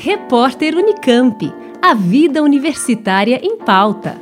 Repórter Unicamp. A vida universitária em pauta.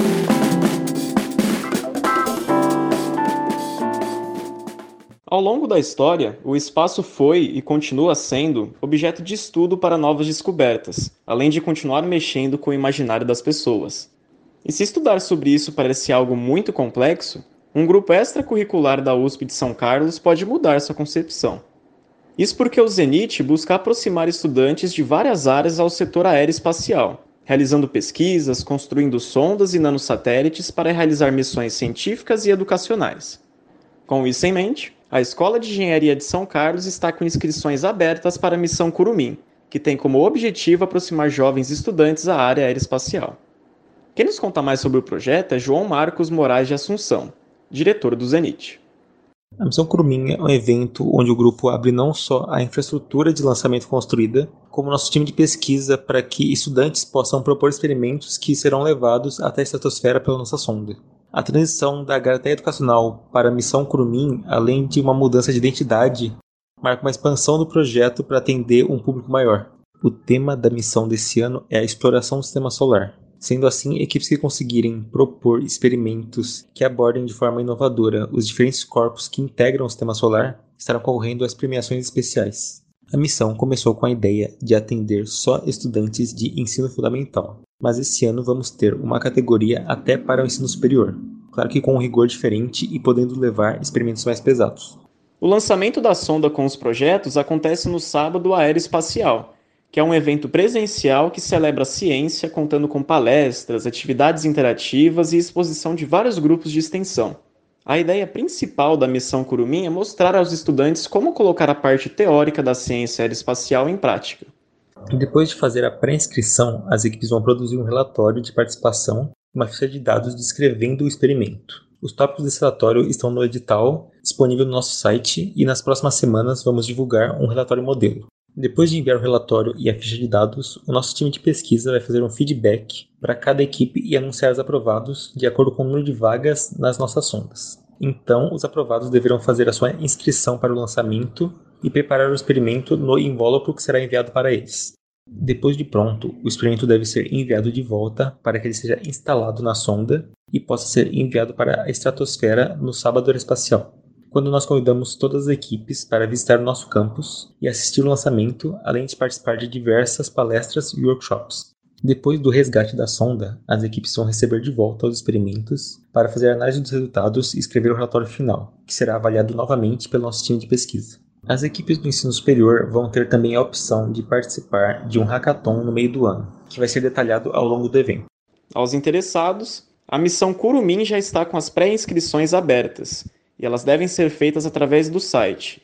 Ao longo da história, o espaço foi e continua sendo objeto de estudo para novas descobertas, além de continuar mexendo com o imaginário das pessoas. E se estudar sobre isso parece algo muito complexo, um grupo extracurricular da USP de São Carlos pode mudar sua concepção. Isso porque o Zenit busca aproximar estudantes de várias áreas ao setor aeroespacial, realizando pesquisas, construindo sondas e nanosatélites para realizar missões científicas e educacionais. Com isso em mente, a Escola de Engenharia de São Carlos está com inscrições abertas para a Missão Curumim, que tem como objetivo aproximar jovens estudantes à área aeroespacial. Quem nos conta mais sobre o projeto é João Marcos Moraes de Assunção, diretor do Zenit. A Missão Curumim é um evento onde o grupo abre não só a infraestrutura de lançamento construída, como nosso time de pesquisa para que estudantes possam propor experimentos que serão levados até a estratosfera pela nossa sonda. A transição da grade educacional para a Missão Curumim, além de uma mudança de identidade, marca uma expansão do projeto para atender um público maior. O tema da missão desse ano é a exploração do sistema solar. Sendo assim, equipes que conseguirem propor experimentos que abordem de forma inovadora os diferentes corpos que integram o sistema solar estarão concorrendo às premiações especiais. A missão começou com a ideia de atender só estudantes de ensino fundamental, mas esse ano vamos ter uma categoria até para o ensino superior, claro que com um rigor diferente e podendo levar experimentos mais pesados. O lançamento da sonda com os projetos acontece no Sábado Aeroespacial, que é um evento presencial que celebra a ciência, contando com palestras, atividades interativas e exposição de vários grupos de extensão. A ideia principal da Missão Curumim é mostrar aos estudantes como colocar a parte teórica da ciência aeroespacial em prática. Depois de fazer a pré-inscrição, as equipes vão produzir um relatório de participação e uma ficha de dados descrevendo o experimento. Os tópicos desse relatório estão no edital, disponível no nosso site, e nas próximas semanas vamos divulgar um relatório modelo. Depois de enviar o relatório e a ficha de dados, o nosso time de pesquisa vai fazer um feedback para cada equipe e anunciar os aprovados de acordo com o número de vagas nas nossas sondas. Então, os aprovados deverão fazer a sua inscrição para o lançamento e preparar o experimento no invólucro que será enviado para eles. Depois de pronto, o experimento deve ser enviado de volta para que ele seja instalado na sonda e possa ser enviado para a estratosfera no Sábado Aeroespacial, quando nós convidamos todas as equipes para visitar o nosso campus e assistir o lançamento, além de participar de diversas palestras e workshops. Depois do resgate da sonda, as equipes vão receber de volta os experimentos para fazer a análise dos resultados e escrever o relatório final, que será avaliado novamente pelo nosso time de pesquisa. As equipes do ensino superior vão ter também a opção de participar de um hackathon no meio do ano, que vai ser detalhado ao longo do evento. Aos interessados, a Missão Curumim já está com as pré-inscrições abertas, e elas devem ser feitas através do site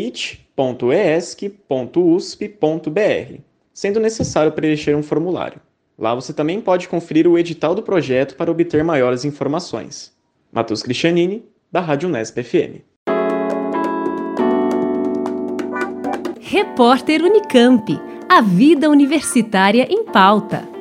zenit.esc.usp.br, sendo necessário preencher um formulário. Lá você também pode conferir o edital do projeto para obter maiores informações. Matheus Cristianini, da Rádio Unesp FM. Repórter Unicamp. A vida universitária em pauta.